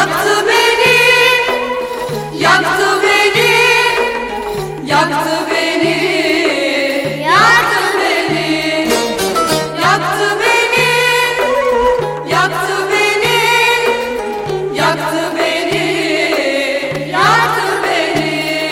Yaktı beni, yaktı beni, yaktı beni, yaktı beni, yaktı beni, yaktı beni, yaktı beni, yaktı beni.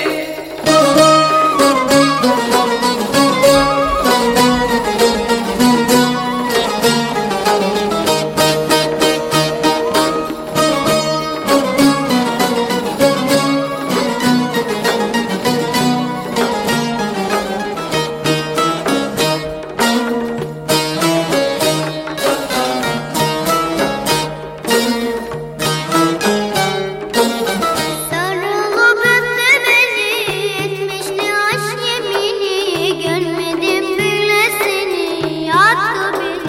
Sarılıp öptü beni, etmişti aşk yemini, görmedim bile seni, yaktı beni.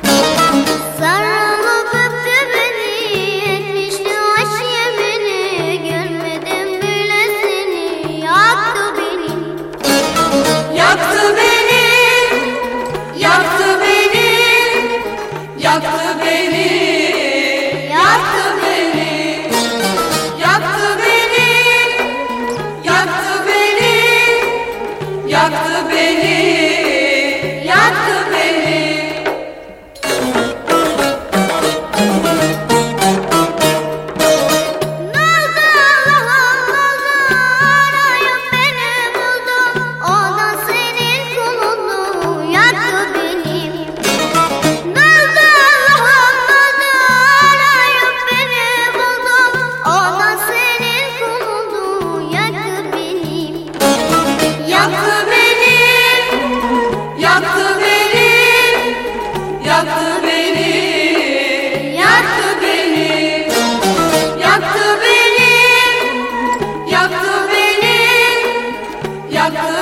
Sarılıp öptü beni, etmişti aşk yemini, görmedim bile seni, yaktı beni. Yaktı beni, yaktı beni, yaktı beni, yaktı beni, yaktı beni, yaktı beni, yaktı beni, yaktı beni. Nerede Allah'ım oldu, arayıp beni buldu, o da senin kulunu, yaktı beni. Nerede Allah'ım oldu, arayıp beni buldu, o da senin kulunu, yaktı beni. Yaktı beni, yaktı beni, yaktı beni, yaktı beni, yaktı beni, yaktı beni, yaktı